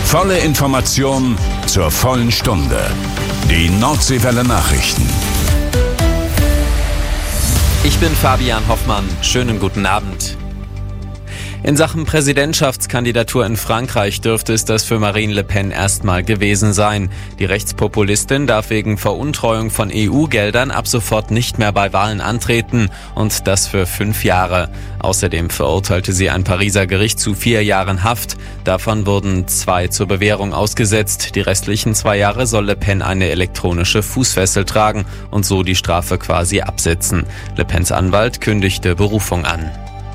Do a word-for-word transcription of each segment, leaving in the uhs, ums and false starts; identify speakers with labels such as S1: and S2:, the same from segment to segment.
S1: Volle Information zur vollen Stunde. Die Nordseewelle Nachrichten.
S2: Ich bin Fabian Hoffmann. Schönen guten Abend. In Sachen Präsidentschaftskandidatur in Frankreich dürfte es das für Marine Le Pen erstmal gewesen sein. Die Rechtspopulistin darf wegen Veruntreuung von E U-Geldern ab sofort nicht mehr bei Wahlen antreten und das für fünf Jahre. Außerdem verurteilte sie ein Pariser Gericht zu vier Jahren Haft. Davon wurden zwei zur Bewährung ausgesetzt. Die restlichen zwei Jahre soll Le Pen eine elektronische Fußfessel tragen und so die Strafe quasi absitzen. Le Pens Anwalt kündigte Berufung an.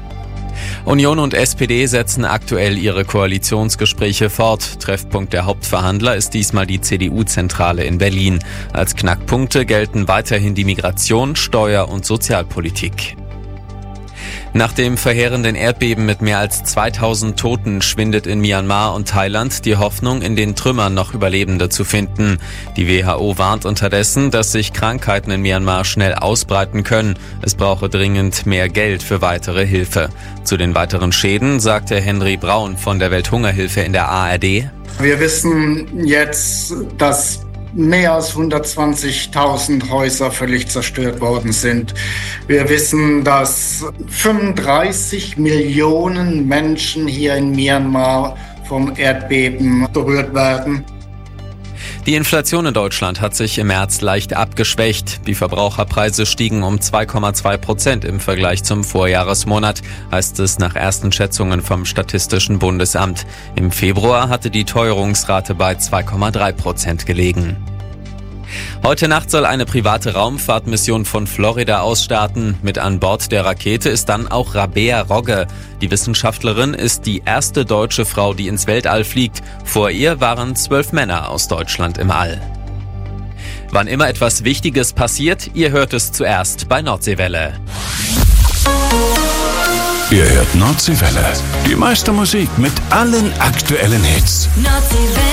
S2: Union und S P D setzen aktuell ihre Koalitionsgespräche fort. Treffpunkt der Hauptverhandler ist diesmal die C D U-Zentrale in Berlin. Als Knackpunkte gelten weiterhin die Migration, Steuer- und Sozialpolitik. Nach dem verheerenden Erdbeben mit mehr als zweitausend Toten schwindet in Myanmar und Thailand die Hoffnung, in den Trümmern noch Überlebende zu finden. Die W H O warnt unterdessen, dass sich Krankheiten in Myanmar schnell ausbreiten können. Es brauche dringend mehr Geld für weitere Hilfe. Zu den weiteren Schäden sagte Henry Braun von der Welthungerhilfe in der A R D.
S3: Wir wissen jetzt, dass mehr als hundertzwanzigtausend Häuser völlig zerstört worden sind. Wir wissen, dass fünfunddreißig Millionen Menschen hier in Myanmar vom Erdbeben berührt werden.
S2: Die Inflation in Deutschland hat sich im März leicht abgeschwächt. Die Verbraucherpreise stiegen um zwei Komma zwei Prozent im Vergleich zum Vorjahresmonat, heißt es nach ersten Schätzungen vom Statistischen Bundesamt. Im Februar hatte die Teuerungsrate bei zwei Komma drei Prozent gelegen. Heute Nacht soll eine private Raumfahrtmission von Florida aus starten. Mit an Bord der Rakete ist dann auch Rabea Rogge. Die Wissenschaftlerin ist die erste deutsche Frau, die ins Weltall fliegt. Vor ihr waren zwölf Männer aus Deutschland im All. Wann immer etwas Wichtiges passiert, ihr hört es zuerst bei Nordseewelle.
S1: Ihr hört Nordseewelle. Die meiste Musik mit allen aktuellen Hits.
S4: Nordseewelle.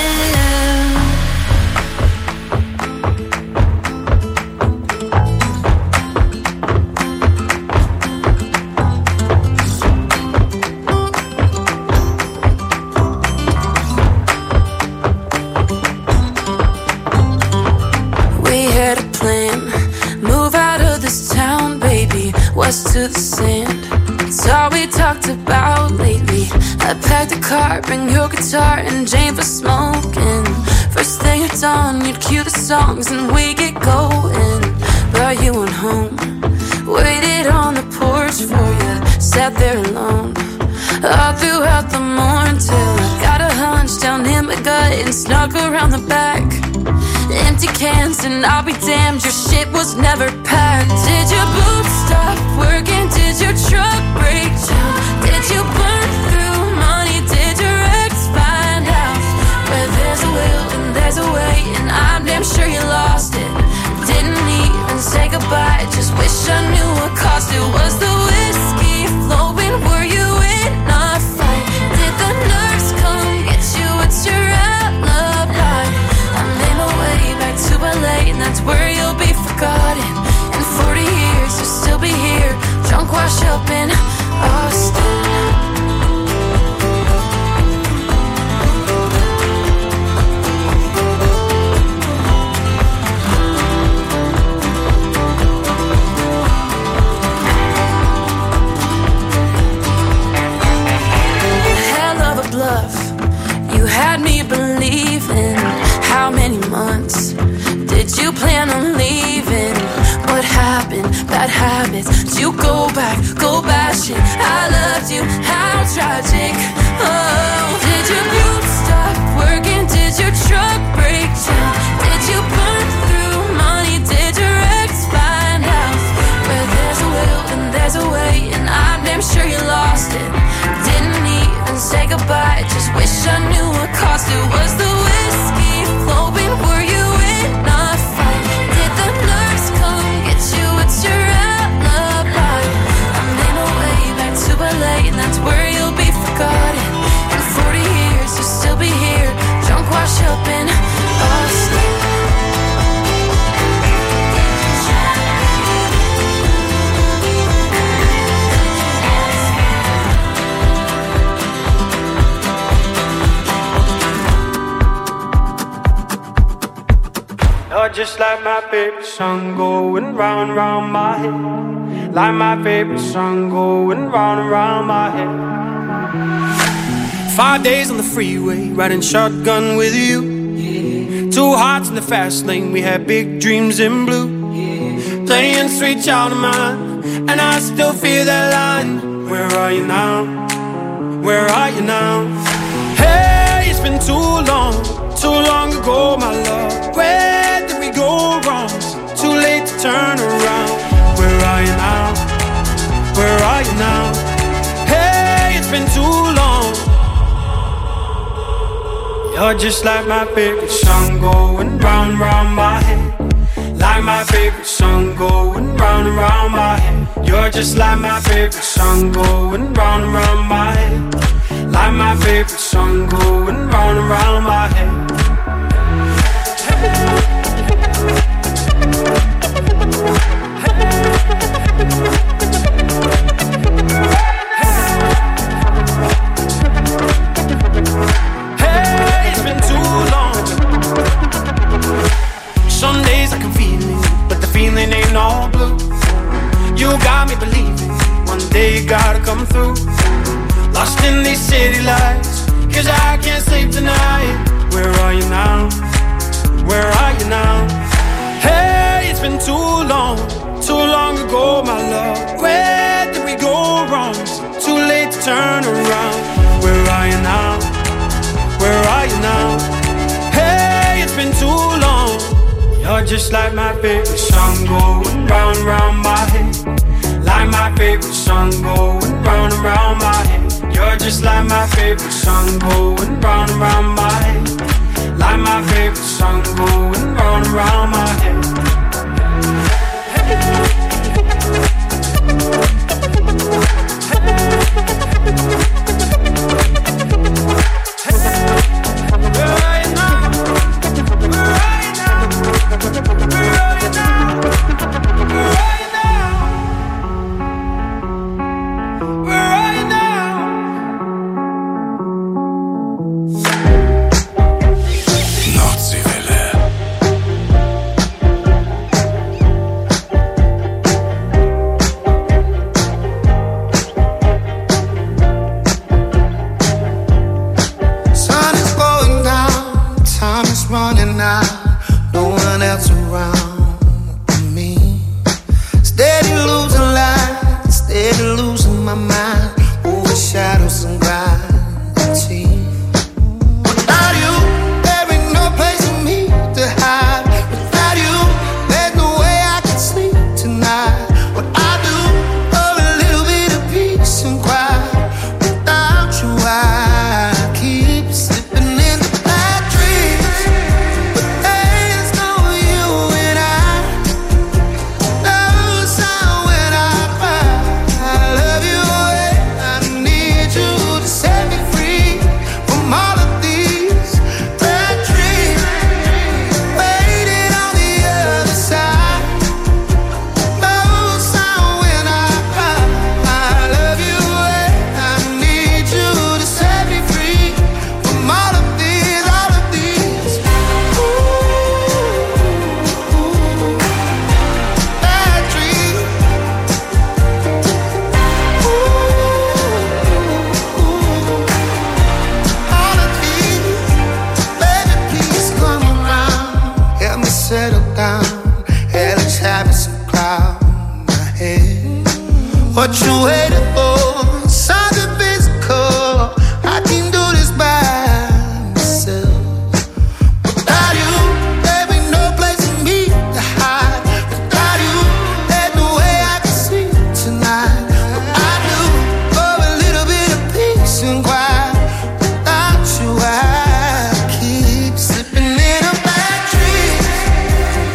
S5: To the sand, it's all we talked about lately. I packed the car, bring your guitar and Jane for smoking. First thing at dawn, you'd cue the songs and we get going. Brought you on home, waited on the porch for you, sat there alone all throughout the morning till I got a hunch down in my gut and snuck around the back. Empty cans and I'll be damned, your shit was never packed. Did your boots stop working? Did your truck break down? Did you burn through money? Did your ex find out? Where there's a will and there's a way, and I'm damn sure you lost it. Didn't even say goodbye, just wish I knew what cost it. Was the whiskey flowing? Were you in a fight? Did the nurse come get you? What's your alibi? I made my way back to L A, and that's where you'll be forgotten. In forty years, you'll still be here, drunk, washed up in Austin. Hell of a bluff, you had me believing. How many months did you plan on leaving? What happened? Bad habits. Did you go back, go bashing? I loved you, how tragic. Oh, did your boots stop working? Did your truck break down? Did you burn through money? Did your ex find out? Where there's a will and there's a way, and I'm damn sure you lost it. Didn't even say goodbye, just wish I knew what cost it. Was the whiskey flowing? Were you in a fight? Did the nurse come get you? What's your alibi? I made my way back to L A, and that's where you'll be forgotten. In forty years, you'll still be here, drunk, washed up in Austin.
S4: just like my favorite song going round, round my head. Like my favorite song going round and round my head. Five days on the freeway, riding shotgun with you. Yeah. Two hearts in the fast lane, we had big dreams in blue. Yeah. Playing Sweet Child of Mine, and I still feel that line. Where are you now? Where are you now? Hey, it's been too long, too long ago, my love. Where did we go wrong? Too late to turn around. Where are you now? Where are you now? Hey, it's been too long. You're just like my favorite song going round, round my head. Like my favorite song going round and round my head. You're just like my favorite song going round and round my head. Like my favorite song going round and round my head. Hey, it's been too long. Some days I can feel it, but the feeling ain't all blue. You got me believing one day you gotta come through. Lost in these city lights, cause I can't sleep tonight. Where are you now? Where are you now? Hey, it's been too long, too long ago, my love. Where did we go wrong? Too late to turn around. Where are you now? Where are you now? Hey, it's been too long. You're just like my favorite song going round, round my head. Like my favorite song going round and round my head. You're just like my favorite song going round and round my head. Like my favorite song going round and round my head.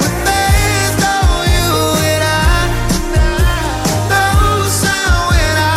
S6: When I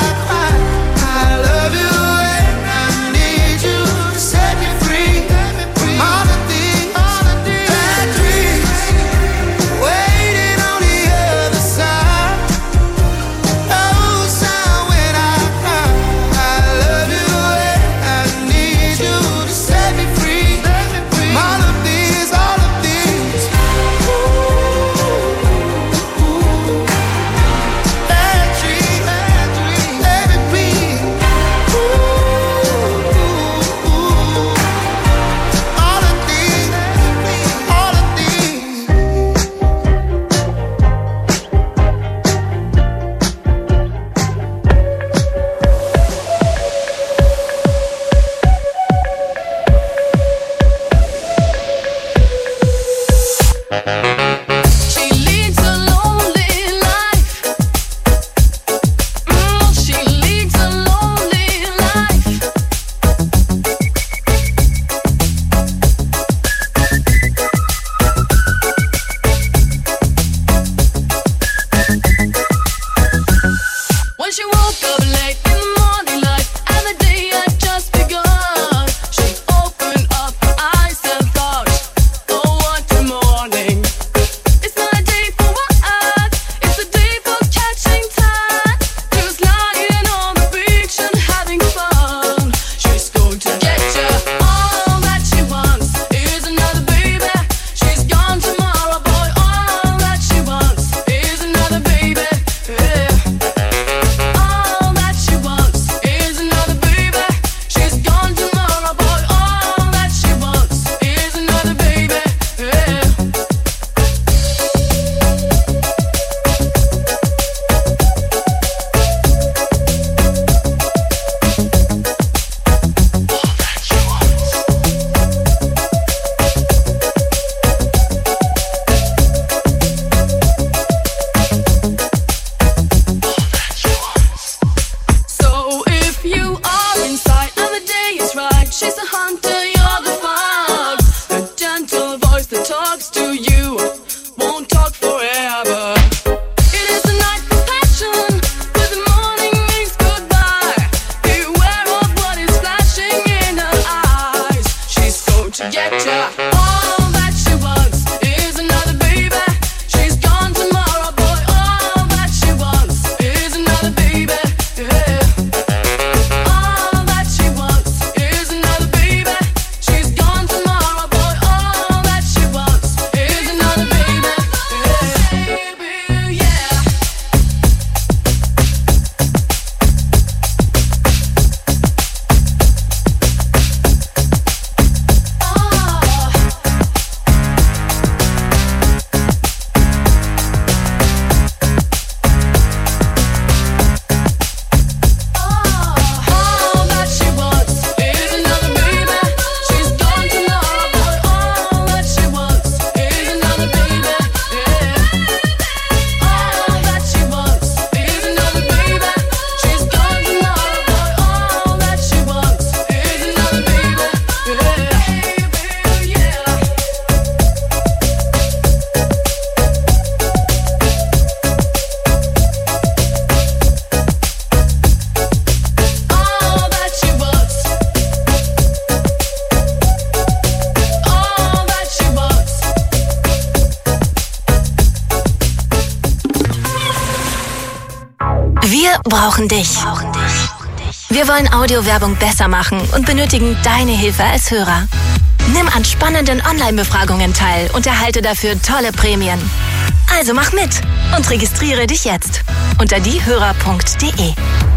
S6: Wir brauchen dich. Wir wollen Audiowerbung besser machen und benötigen deine Hilfe als Hörer. Nimm an spannenden Online-Befragungen teil und erhalte dafür tolle Prämien. Also mach mit und registriere dich jetzt unter diehörer punkt de.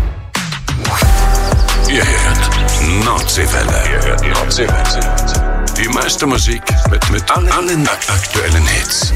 S1: Ihr hört Nordseewelle. Ihr hört Nordseewelle. Die meiste Musik mit, mit allen, allen aktuellen Hits.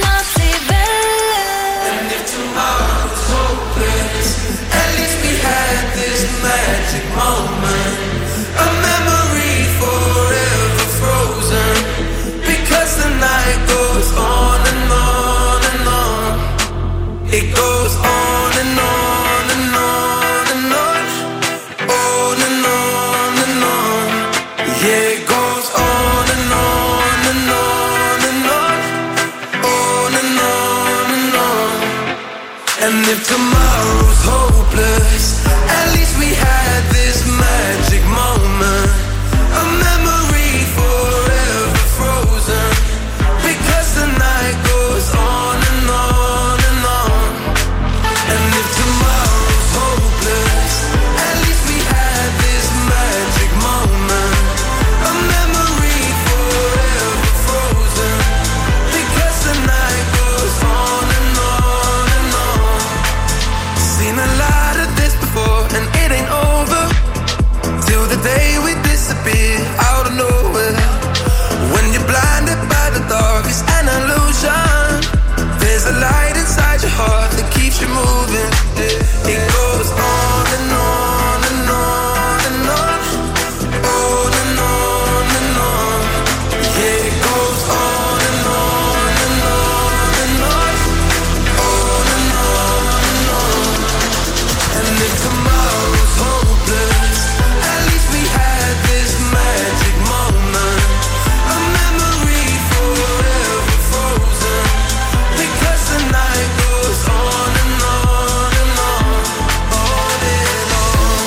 S4: And if tomorrow was hopeless, at least we had this magic moment, a memory forever frozen, because the night goes on and on and on. It goes on and on and on and on, on and on and on. Yeah, it goes on and on and on and on, on and on and on. And if tomorrow's hopeless, at least we had this magic moment, a memory forever frozen, because the night goes on and on and on. And if tomorrow's hopeless, at least we had this magic moment, a memory forever frozen, because the night goes on and on and on. Seen a lot of this before, and it ain't over till the day we disappear out of nowhere. When you're blinded by the dark, it's an illusion. There's a light inside your heart that keeps you moving. It goes on and on and on and on, on and on and on. Yeah, it goes on and on and on and on, on and on and on. And if tomorrow's hopeless, at least we had this magic moment, a memory forever frozen, because the night goes on and on and on, on and on.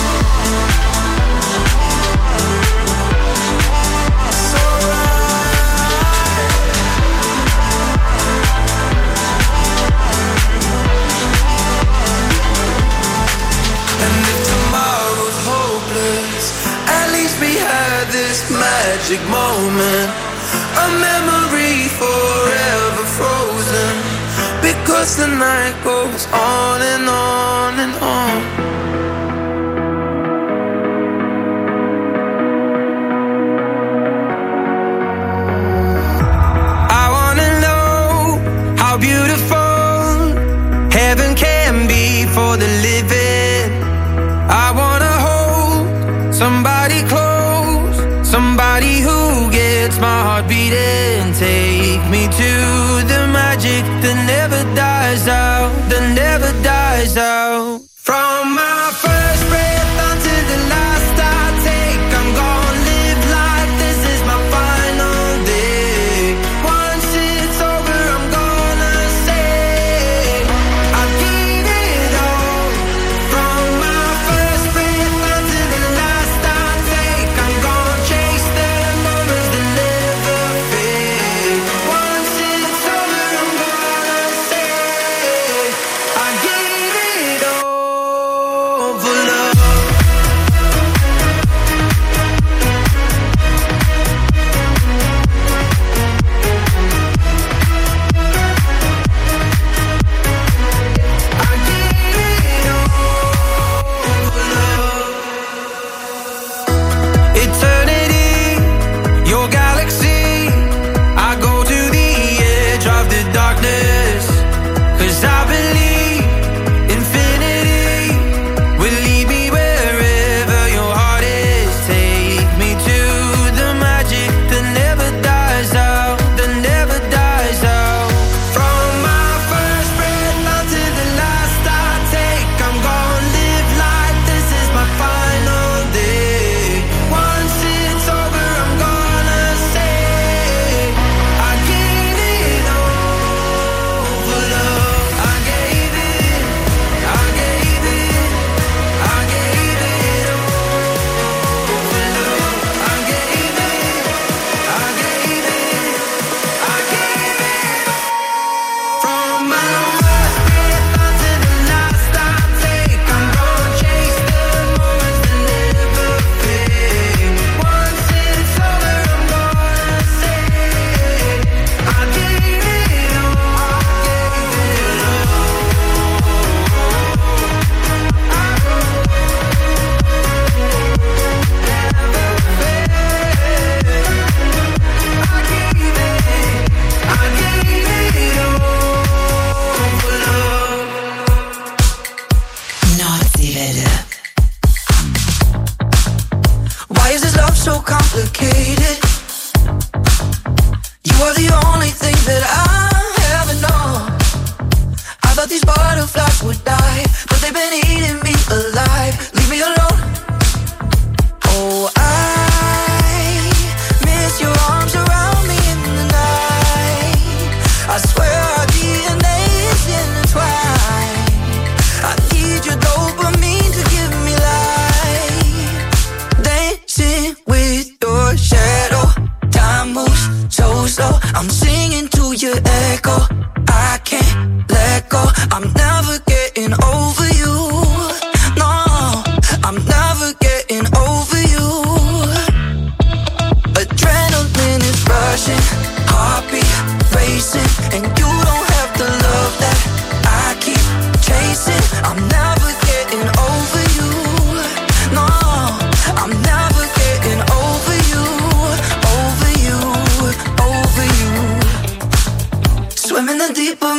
S4: So And if tomorrow's hopeless, at least we had this magic moment, a memory forever frozen, because the night goes on and on and on. I wanna know how beautiful heaven can be for the living. I wanna hold somebody close, somebody who gets my heart beating. Take me to the magic that never dies out, that never dies out. From my first breath until the last I take, I'm gonna live like this is my final day. Once it's over, I'm gonna say I gave it all. From my first breath until the last I take, I'm gonna chase the moments that never fade. Once it's over, I'm gonna say I gave it all for love.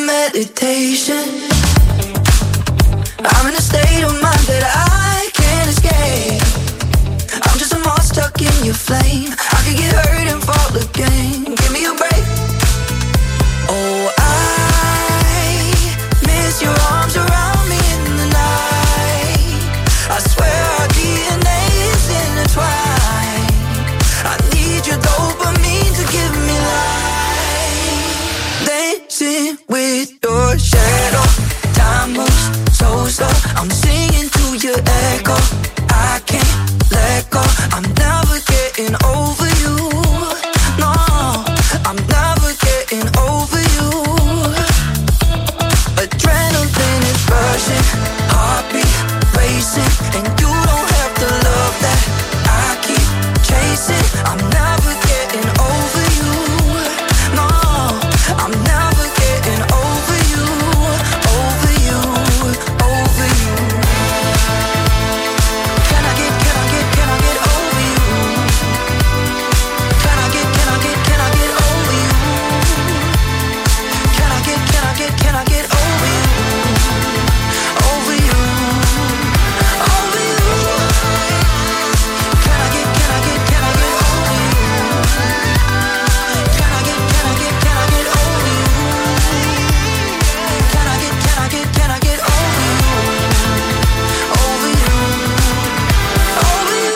S7: meditation. I'm in a state of mind that I can't escape. I'm just a moth stuck in your flame. I could get hurt and fall again. Give me a break. Oh, I miss your arms around me in the night. I swear our D N A is intertwined. I need your dopamine to give me life. Dancing with your shadow. Time moves so slow. I'm singing to your echo. I can't let go. I'm never getting over you. No, I'm never getting over you. Adrenaline is rushing, heartbeat racing, and you don't have to love that. I keep chasing. I'm never getting over you. No, I'm never getting over you. Over you, over you. Can I get, can I get, can I get over you? Can I get, can I get, can I get over you? Can I get, can I get, can I get over you? Over you, over you. Can I get, can I get, can I get over you? Can I get, can I get, can I get over you? Can I get, can I get, can I get over you? Over you, over you.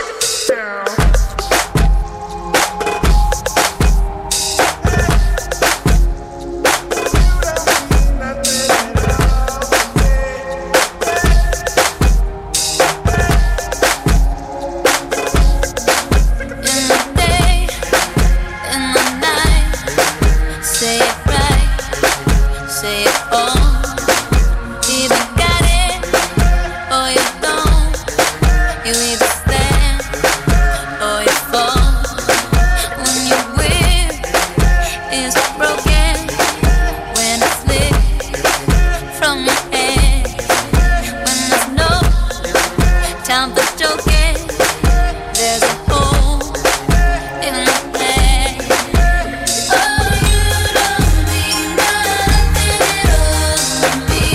S5: In the day, in the night, say it right, say it all. Either got it or you don't. You either stand or you fall. When your whip is broken, when it's lit from your head, when there's no time for joking, there's a hole in the head. Oh, you don't mean nothing at all to me.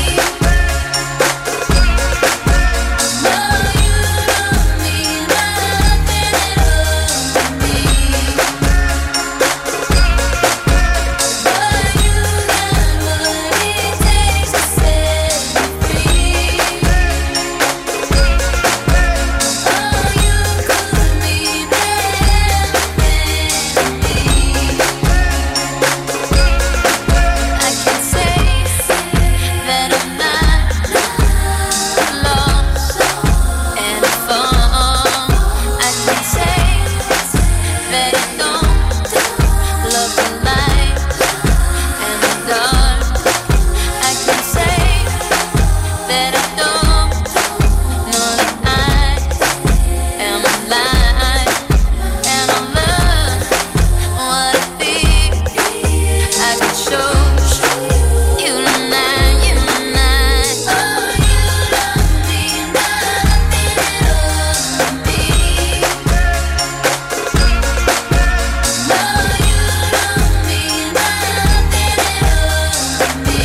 S5: No, you don't mean nothing at all to me. But you got what it takes to set me free. Oh, you could mean everything to me. I can say that I'm not lost and found. I can say that I don't love the light and the dark. I can say that I don't know that I am alive and I love what I feel. I can show you tonight, you tonight. Oh, you don't mean nothing at all to me. No, you don't mean nothing at all to me.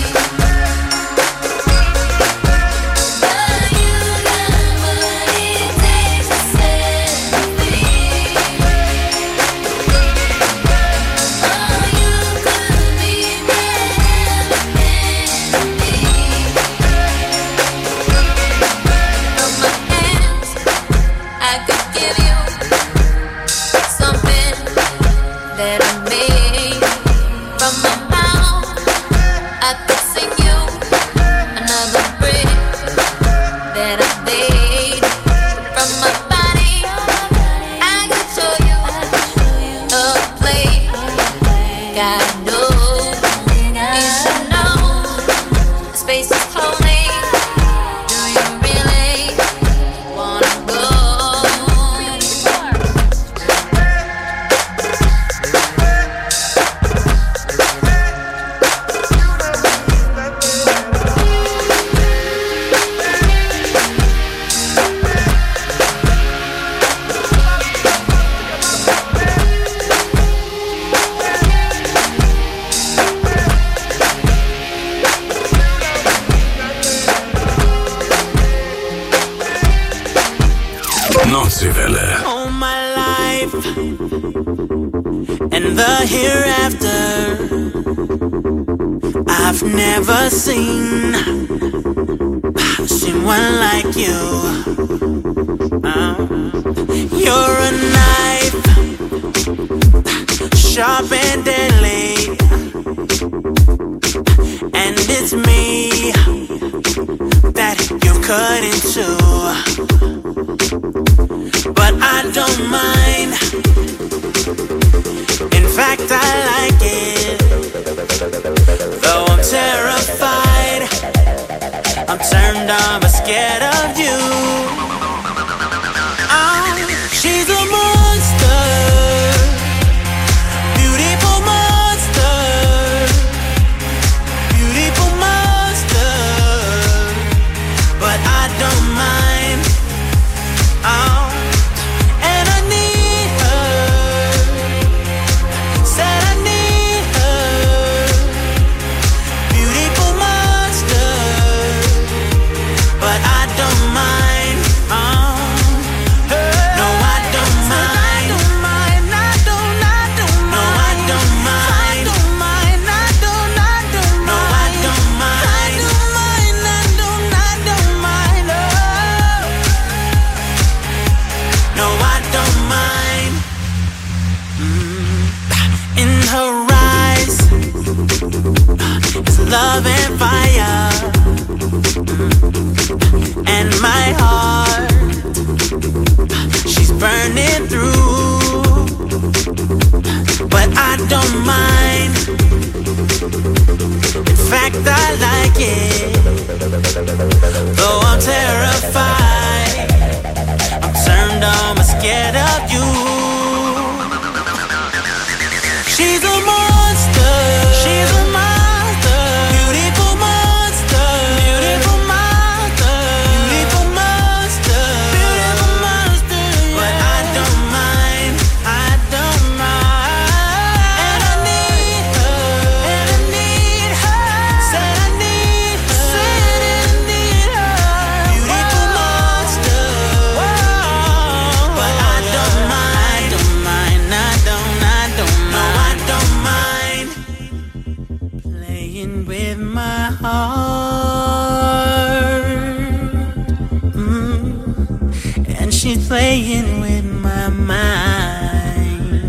S5: But you got what it takes to set me free. Oh, you could mean everything to me. From my hands, I could give you something that I made. From my mouth, I could sing you another breath that I made. From my body, I could show you a place. Gotta know, you should know, the space is holy. Do you really wanna go?
S4: the hereafter. I've never seen, seen one like you. Uh, you're a knife, sharp and deadly, and it's me that you cut into. But I don't mind. In fact, I like it. Though I'm terrified, I'm turned on but scared of you. Oh, she's a monster, beautiful monster, beautiful monster. But I don't mind. Oh. Love and fire, and my heart, she's burning through. But I don't mind. In fact, I like it. Though I'm terrified, I'm turned on but scared of you. She's a monster. She's a monster. Playing with my mind,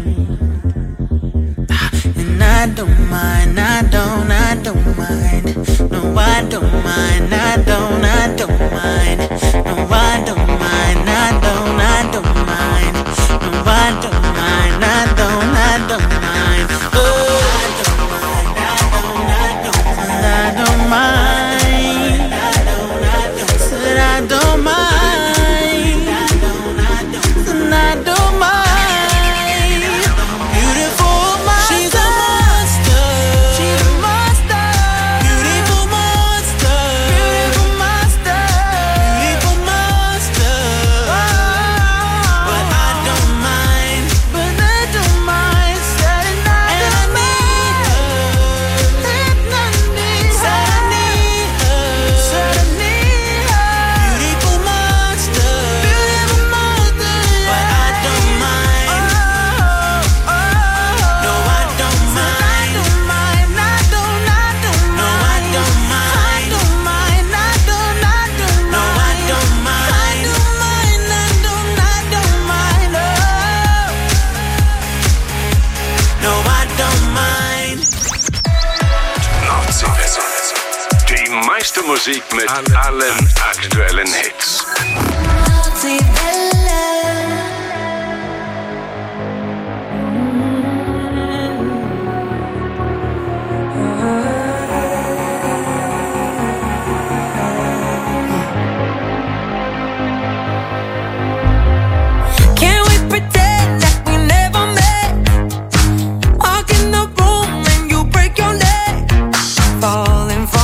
S4: and I don't mind, I don't, I don't mind. No, I don't mind, I don't, I don't mind. No, I don't mind, I don't, I don't mind. No, I don't mind, I don't, I don't mind. Oh, I don't mind, I don't, I don't mind. I don't mind, said I don't mind.
S1: Musik mit allen aktuellen Hits.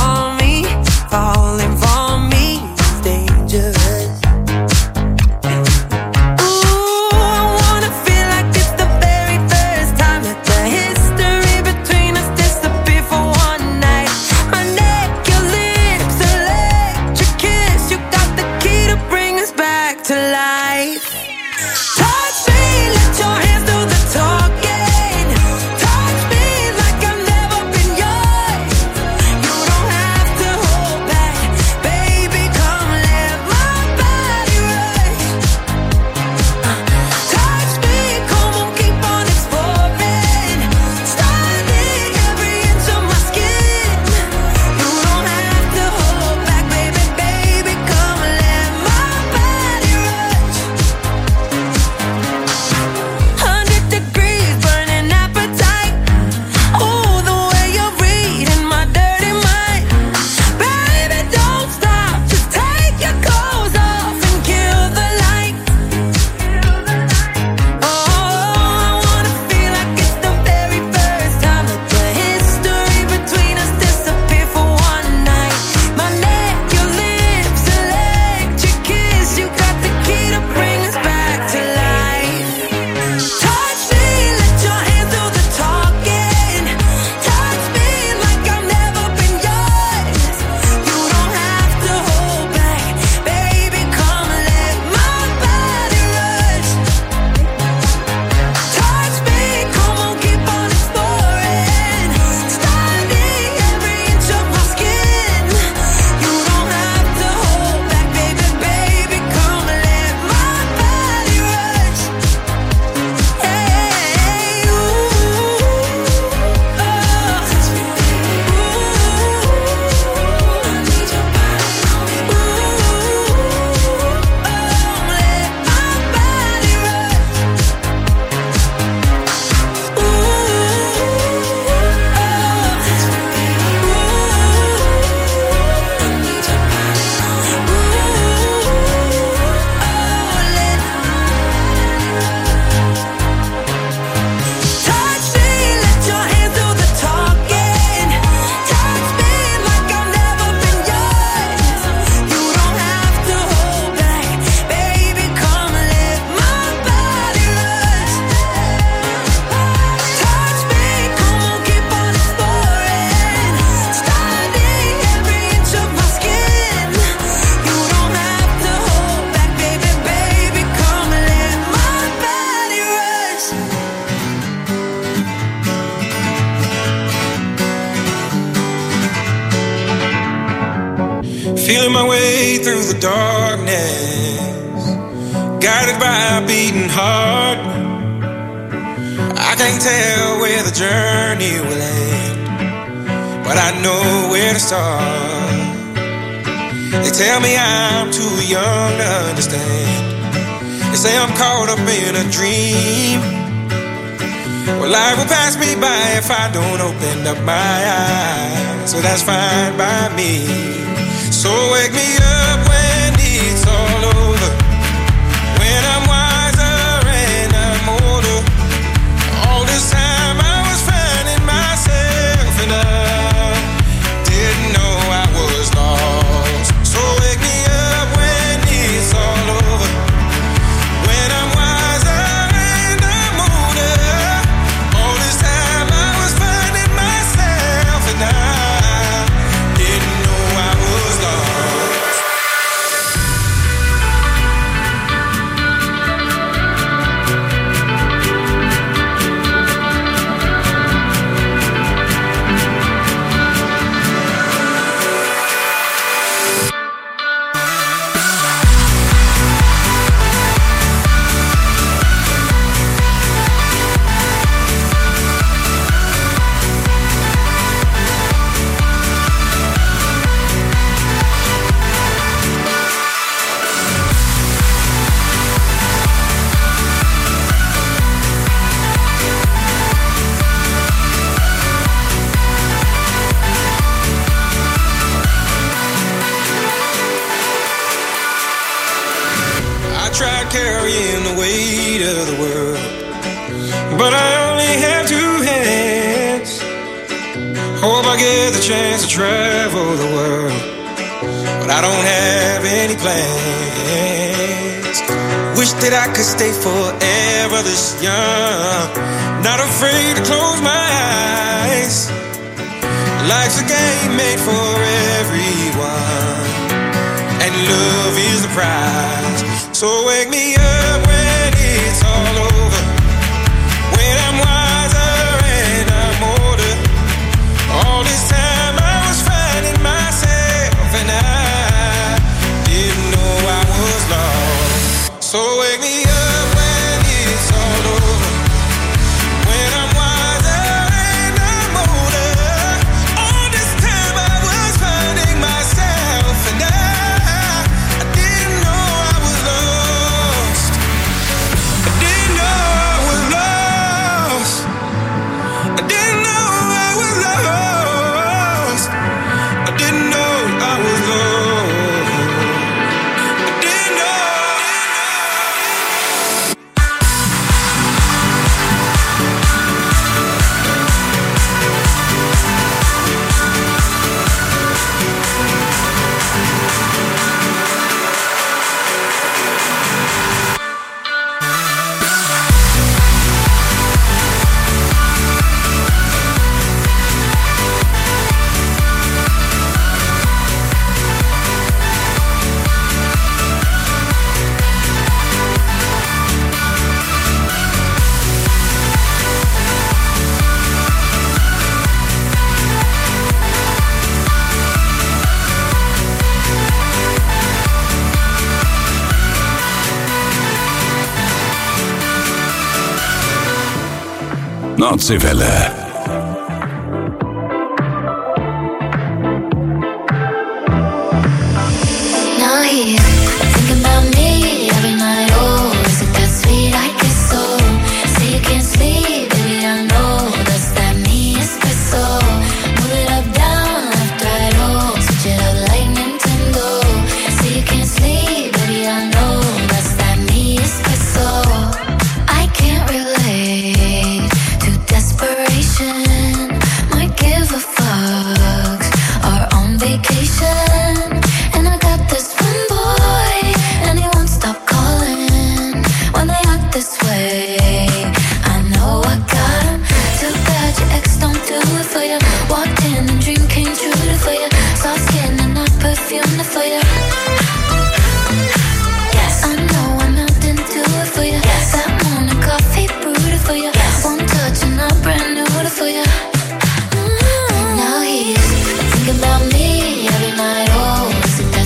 S7: Falling for me is dangerous.
S8: Feeling my way through the darkness, guided by a beating heart. I can't tell where the journey will end, but I know where to start. They tell me I'm too young to understand. They say I'm caught up in a dream. Well, life will pass me by if I don't open up my eyes, so that's fine by me. So wake me up when it's all over, when I'm wiser and I'm older. All this time I was finding myself and I didn't know I was lost. So wake me up when it's all over, when I'm wiser and I'm older. All this time I was finding myself and I didn't know I was lost. Tried carrying the weight of the world, but I only have two hands. Hope I get the chance to travel the world, but I don't have any plans. Wish that I could stay forever this young, not afraid to close my eyes. Life's a game made for everyone, and love is the prize. So wake me up when it's all over, when I'm wiser and I'm older. All this time I was finding myself and I didn't know I was lost. So wake me up when it's all over, when I'm wiser and I'm older. All this time I was finding myself and I
S1: Nordseewelle.
S5: Now he's thinking about me every night. Oh, is it that sweet? I guess so. Say you can't sleep, baby, I know that's that me espresso. Move it up, down, left, right, oh, switch it up like Nintendo. Say you can't sleep, baby, I know that's that me espresso. I can't relate to desperation. Might give a fuck. Are on vacation, and I got this one boy, and he won't stop calling when they act this way. I know I got him. Too bad your ex don't do it for you. Walked in and dream came true for you. Soft skin and not perfume for you. Yes, I know I melt into it for you. Yes, that morning coffee brewed for you. Yes, one touch and I'm brand new for you. Mm-hmm. Now he's thinking about me every night. Oh, is it that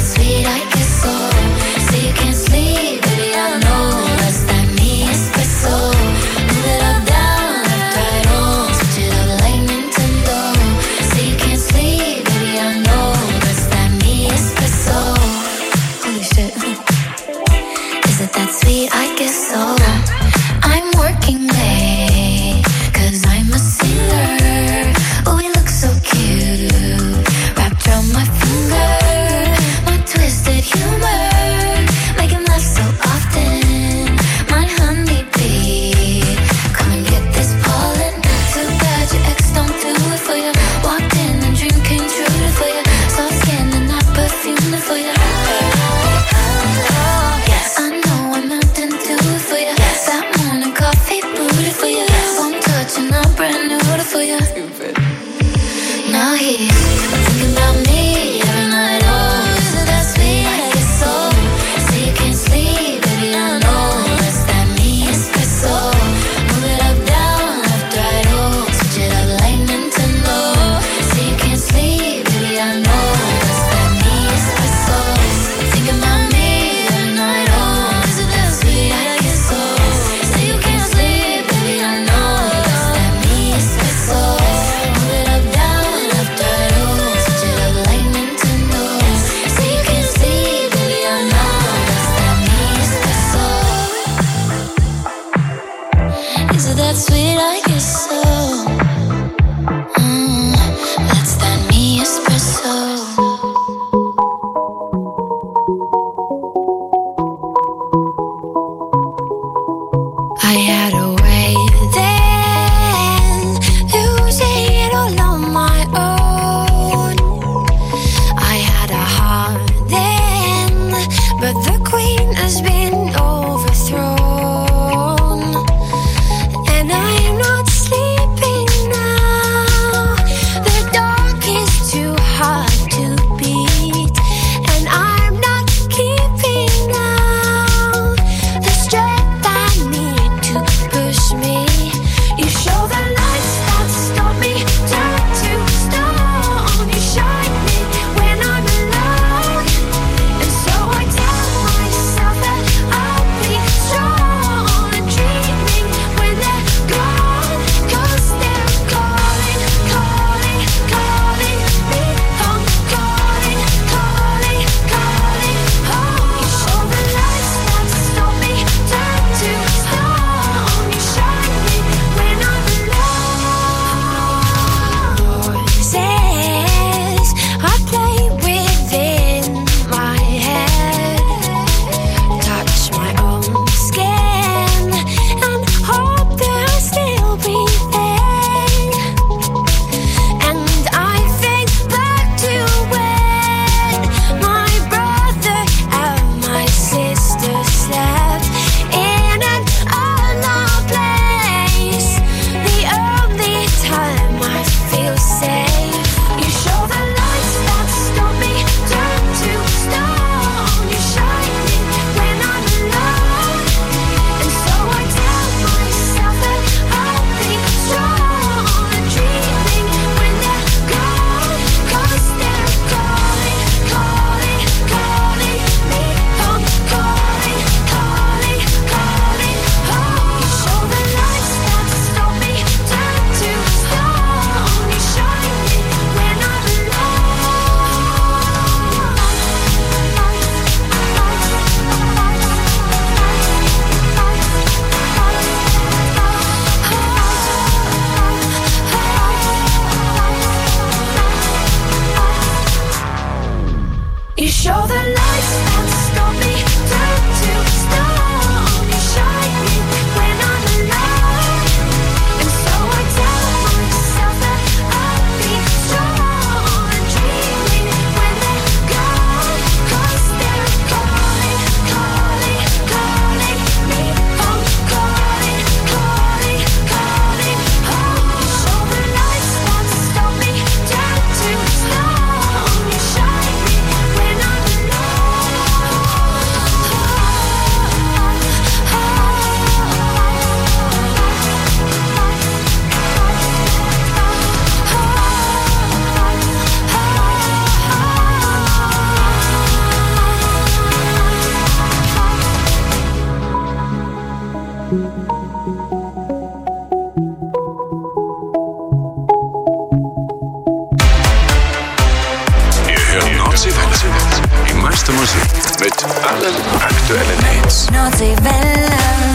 S1: Ihr hört Nordseewelle. Die meiste Musik mit allen aktuellen Hits.
S5: Nordseewelle.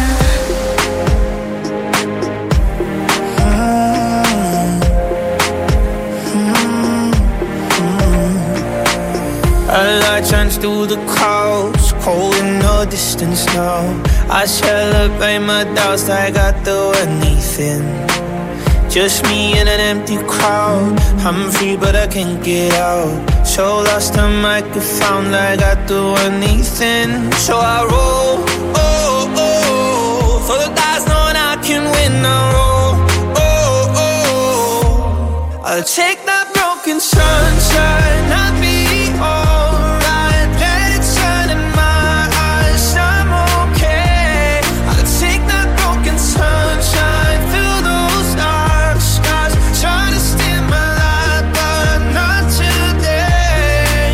S9: A light shines through the clouds, cold in the distance now. I celebrate my doubts like I do anything. Just me in an empty crowd. I'm free but I can't get out. So lost I might get found like I do anything. So I roll, oh, oh, for the guys knowing I can win. I roll, oh, oh, I'll take that broken sunshine, I'll be alright. Let it shine in my eyes, I'm okay. I'll take that broken sunshine through those dark skies. Try to steal my light, but not today.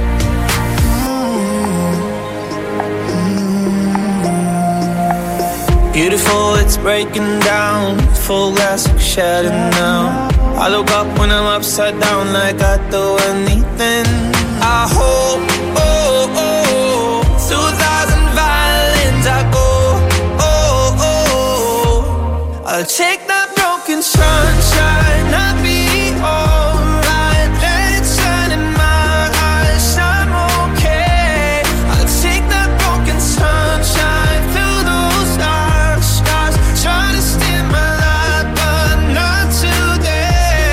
S9: Mm-hmm. Beautiful, it's breaking down. Full glass like shattered now. I look up when I'm upside down like I do anything. I hope, oh, oh, through a thousand violins I go, oh, oh, I'll take that broken sunshine, I'll be alright. Let it shine in my eyes, I'm okay. I'll take that broken sunshine through those dark skies. Try to steal my light, but not today.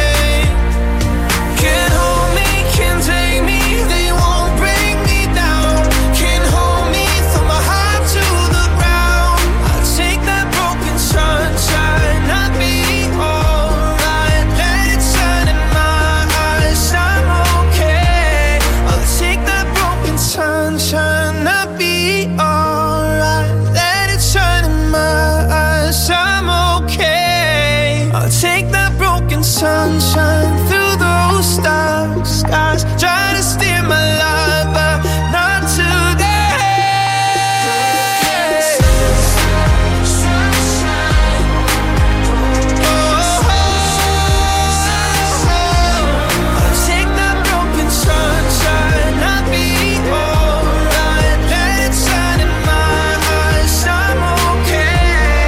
S9: Sunshine through those dark skies. Try to steal my life, but not today. Oh, I'll take that broken sunshine, I'll be alright. Let it shine in my eyes, I'm okay.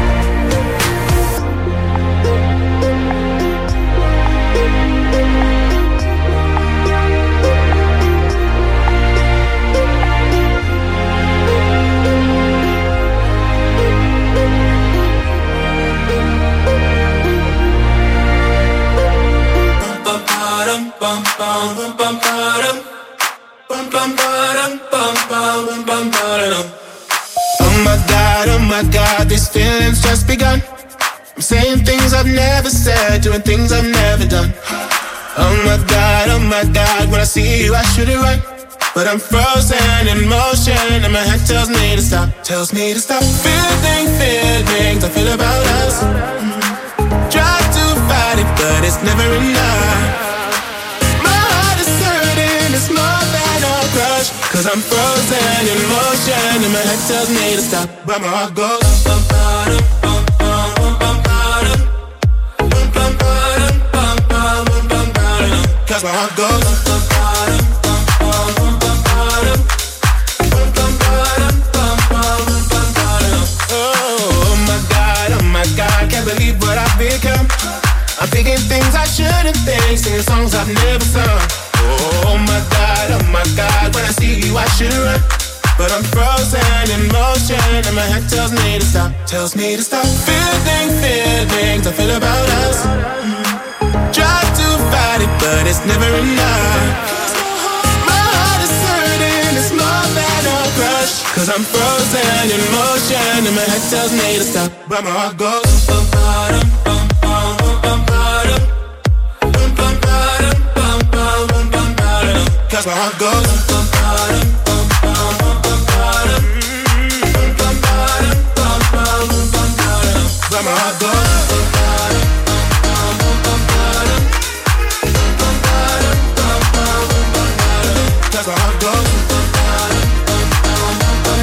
S8: Oh my God, oh my God, these feelings just begun. I'm saying things I've never said, doing things I've never done. Oh my God, oh my God, when I see you I should it right, but I'm frozen in motion and my head tells me to stop, tells me to stop. Feeling, feelings I feel about us. Try to fight it, but it's never enough. It's more than a crush, cause I'm frozen in motion and my head tells me to stop, but my heart goes bum, bum, bum, bum, bum, bum, bum, bum, bum, bum, bum, cause my heart goes bum, bum, bum, bum, bum, bum, bum, bum, bum, bum. Oh my God, oh my God, can't believe what I've become. I'm thinking things I shouldn't think, singing songs I've never sung. Oh my God, oh my God, when I see you I should run, but I'm frozen in motion and my head tells me to stop, tells me to stop. Feeling, feelings I feel about us. Try to fight it, but it's never enough. My heart is hurting, it's more than a crush, cause I'm frozen in motion and my head tells me to stop, but my heart goes bum, bum, bum, bum, bum, bum, bum, bum, bum, bum, cause my heart goes bum, bum, bum, bum, bum, bum, bum, bum, bum, but my heart goes bum, bum, bum, bum, bum, cause my heart goes bum, bum, bum, bum,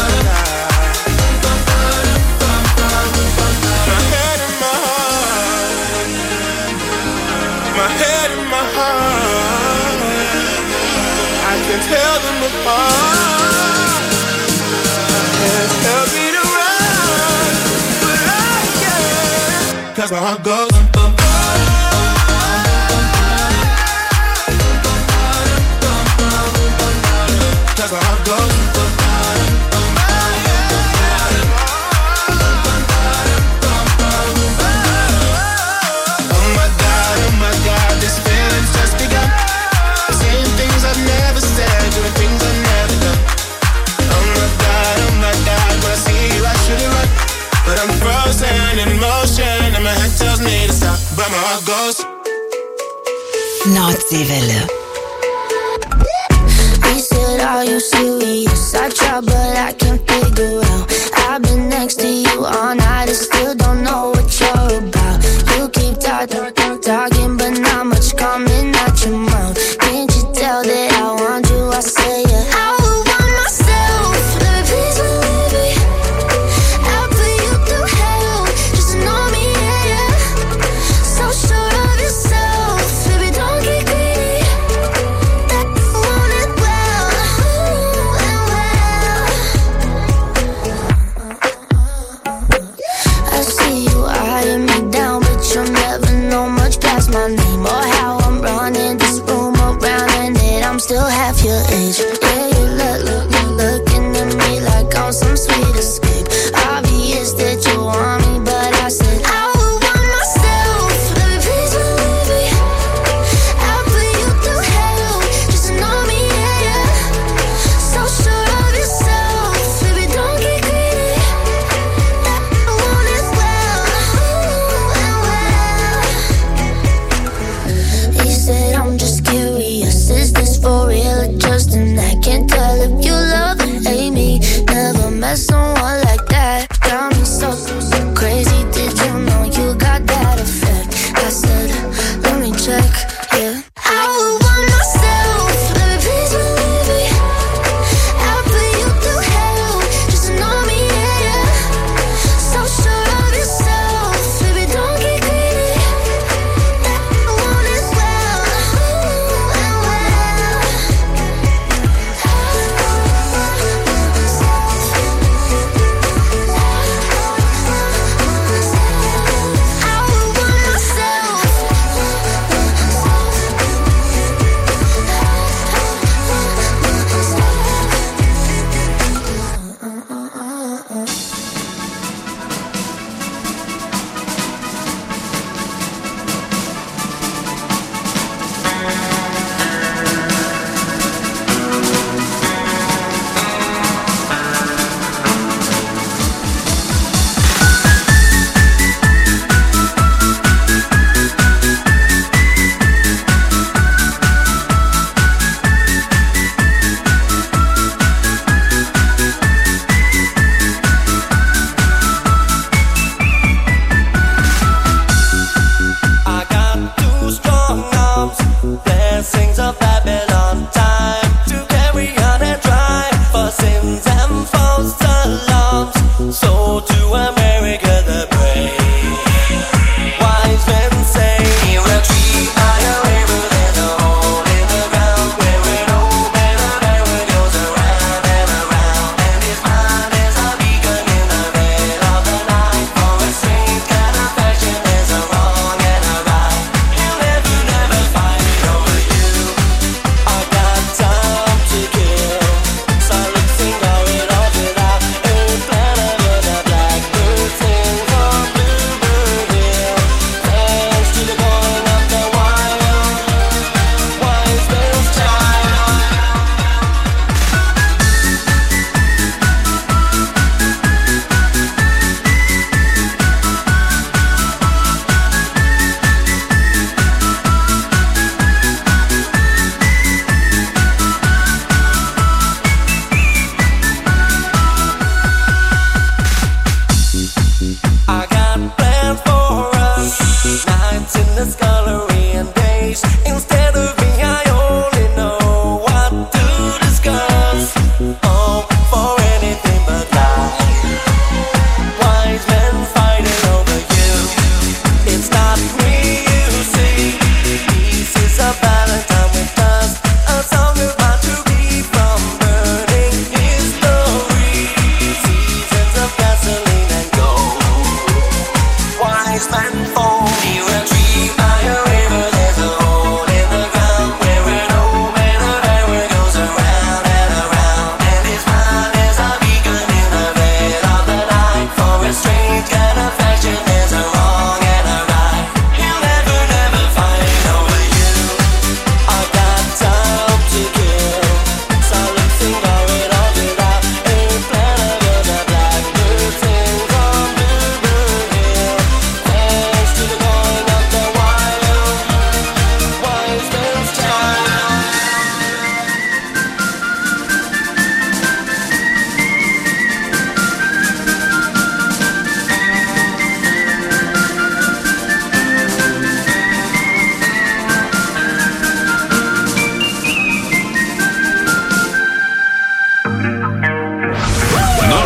S8: my head and my heart, my head and my heart. tear them apart. Can't help me to run, but I can't. 'Cause my heart goes. Cause my heart goes. Oh my God, oh my God, this feeling's just begun. Saying things I've never said, doing things I've never done. Oh my God, oh my God, when I see you I should've run, but I'm frozen in motion and my head tells me to stop, but my heart goes.
S6: Nordseewelle.
S5: Are you serious? I try but I can't figure out. I've been next to you all night and still don't know what you're about. You keep talking, talking but not much coming out your mouth. Can't you tell that I want you? I say yeah. I would want myself, baby, please believe me. I'll put you through hell, just to know me, yeah, yeah. So sure of yourself, baby, don't get greedy. That you want it well. I see you eyeing me down, but you'll never know much past my name or how I'm running this room around and that I'm still half your age. Yeah, you look, look, look, looking at me like I'm some sweet escape. Obvious that you want me, but I said I would want myself, baby, please believe me. I'll put you through hell, just to know me, yeah, yeah. So sure of yourself, baby, don't get greedy. That I want it well, and well. He said I'm just curious, is this for real or just an act? Can't tell if you love or hate me. Never met someone like that. Got me so, so crazy. Did you know you got that effect? I said, let me check, yeah. I would want myself, baby, please believe me. I'll put you through hell, just to know me, yeah, yeah. So sure of yourself, baby, don't get greedy. That I want it well, and well.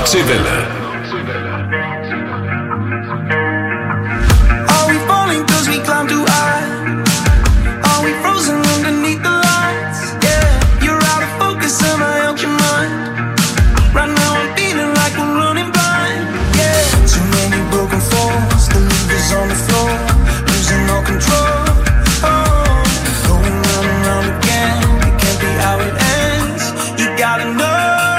S1: Nordseewelle.
S9: Are we falling cause we climb too high? Are we frozen underneath the lights? Yeah, you're out of focus and I out your mind. Right now I'm feeling like we're running blind. Yeah, too many broken falls, the levers on the floor, losing all control. Oh, going round and round again, it can't be how it ends. You gotta know.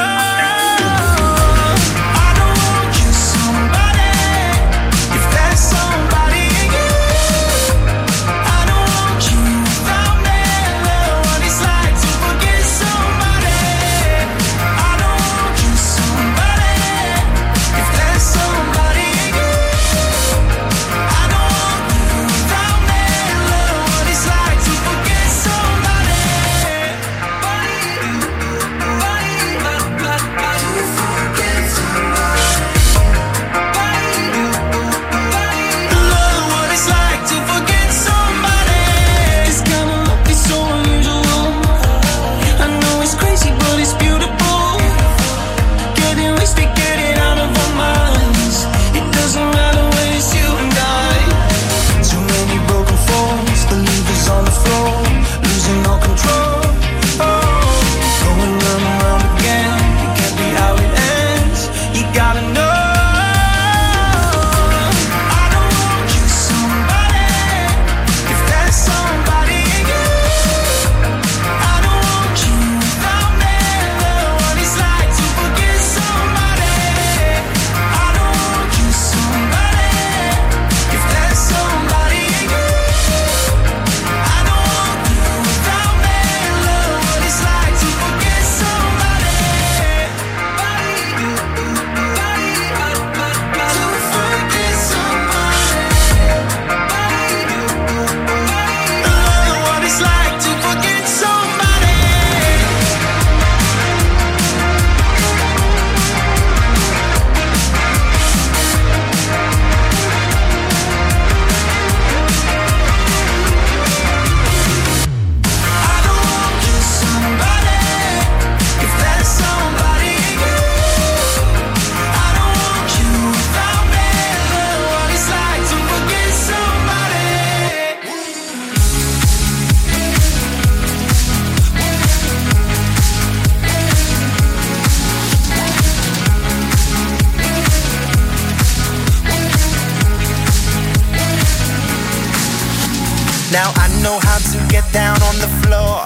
S10: Now I know how to get down on the floor.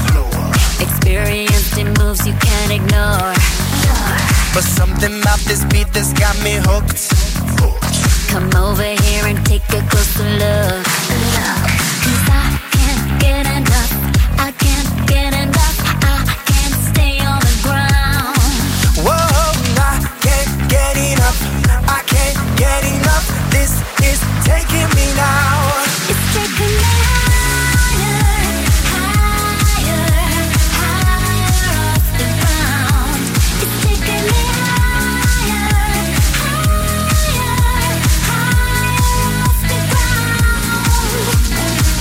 S5: Experienced in moves you can't ignore.
S10: But something about this beat that's got me hooked.
S5: Come over here and take a closer look. Cause I can't get enough. I can't get enough. I can't stay on the ground.
S10: Whoa, I can't get enough. I can't get enough. This is taking me now.
S5: It's taking me higher, higher, higher off the ground. It's taking me higher, higher, higher off the ground.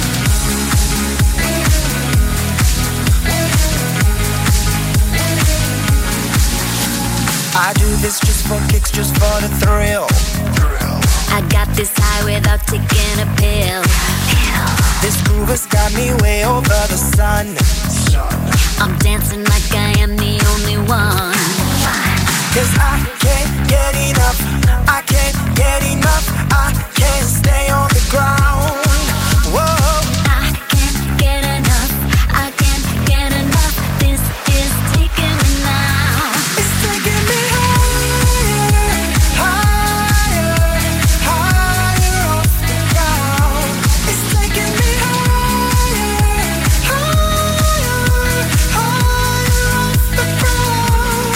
S10: I do this just for kicks, just for the thrill.
S5: I got this high without taking a pill.
S10: This groove has got me way over the sun.
S5: I'm dancing like I am the only one.
S10: Cause I can't get enough. I can't get enough. I can't stay on the ground. Whoa,
S5: I can't get enough. I can't get enough. This is taking me now.
S10: it's taking me higher, higher, higher off the ground. It's taking me higher, higher, higher off the ground.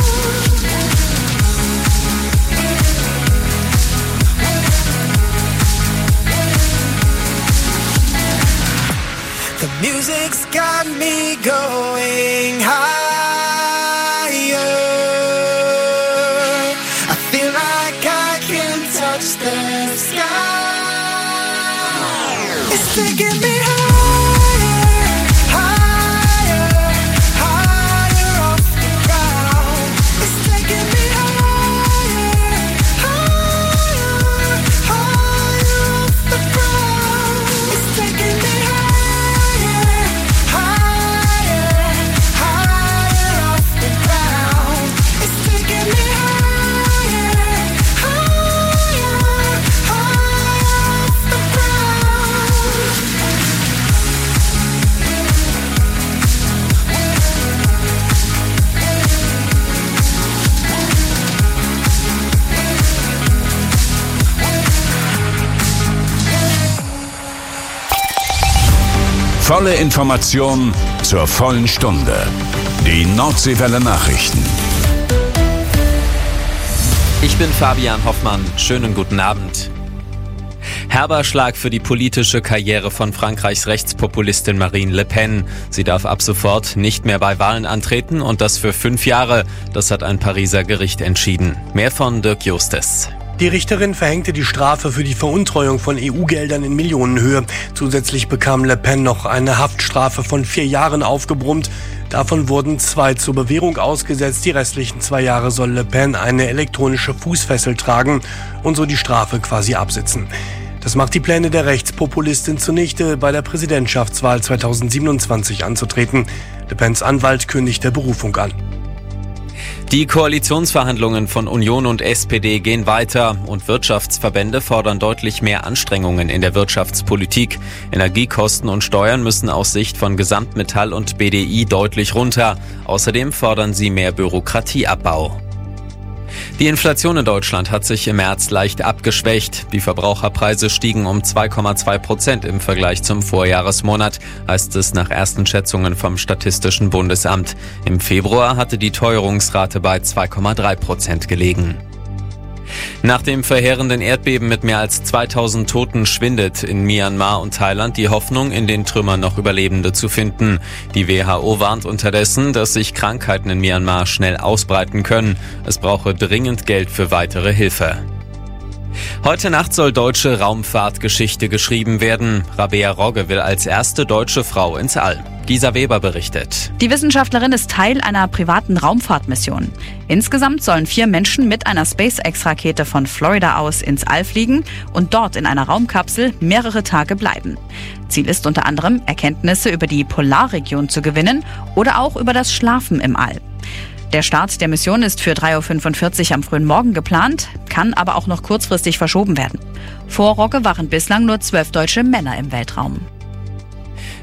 S10: The music's got me going higher. I feel like I can touch the sky. It's taking me higher, higher, higher off the ground. It's taking me higher.
S1: Volle Information zur vollen Stunde. Die Nordseewelle Nachrichten.
S2: Ich bin Fabian Hoffmann. Schönen guten Abend. Herber Schlag für die politische Karriere von Frankreichs Rechtspopulistin Marine Le Pen. Sie darf ab sofort nicht mehr bei Wahlen antreten und das für fünf Jahre. Das hat ein Pariser Gericht entschieden. Mehr von Dirk Justes.
S11: Die Richterin verhängte die Strafe für die Veruntreuung von E U-Geldern in Millionenhöhe. Zusätzlich bekam Le Pen noch eine Haftstrafe von vier Jahren aufgebrummt. Davon wurden zwei zur Bewährung ausgesetzt. Die restlichen zwei Jahre soll Le Pen eine elektronische Fußfessel tragen und so die Strafe quasi absitzen. Das macht die Pläne der Rechtspopulistin zunichte, bei der Präsidentschaftswahl zweitausendsiebenundzwanzig anzutreten. Le Pens Anwalt kündigte Berufung an.
S2: Die Koalitionsverhandlungen von Union und S P D gehen weiter und Wirtschaftsverbände fordern deutlich mehr Anstrengungen in der Wirtschaftspolitik. Energiekosten und Steuern müssen aus Sicht von Gesamtmetall und B D I deutlich runter. Außerdem fordern sie mehr Bürokratieabbau. Die Inflation in Deutschland hat sich im März leicht abgeschwächt. Die Verbraucherpreise stiegen um zwei Komma zwei Prozent im Vergleich zum Vorjahresmonat, heißt es nach ersten Schätzungen vom Statistischen Bundesamt. Im Februar hatte die Teuerungsrate bei zwei Komma drei Prozent gelegen. Nach dem verheerenden Erdbeben mit mehr als zweitausend Toten schwindet in Myanmar und Thailand die Hoffnung, in den Trümmern noch Überlebende zu finden. Die W H O warnt unterdessen, dass sich Krankheiten in Myanmar schnell ausbreiten können. Es brauche dringend Geld für weitere Hilfe. Heute Nacht soll deutsche Raumfahrtgeschichte geschrieben werden. Rabea Rogge will als erste deutsche Frau ins All. Gisa Weber berichtet.
S12: Die Wissenschaftlerin ist Teil einer privaten Raumfahrtmission. Insgesamt sollen vier Menschen mit einer SpaceX-Rakete von Florida aus ins All fliegen und dort in einer Raumkapsel mehrere Tage bleiben. Ziel ist unter anderem, Erkenntnisse über die Polarregion zu gewinnen oder auch über das Schlafen im All. Der Start der Mission ist für drei Uhr fünfundvierzig am frühen Morgen geplant, kann aber auch noch kurzfristig verschoben werden. Vor Rogge waren bislang nur zwölf deutsche Männer im Weltraum.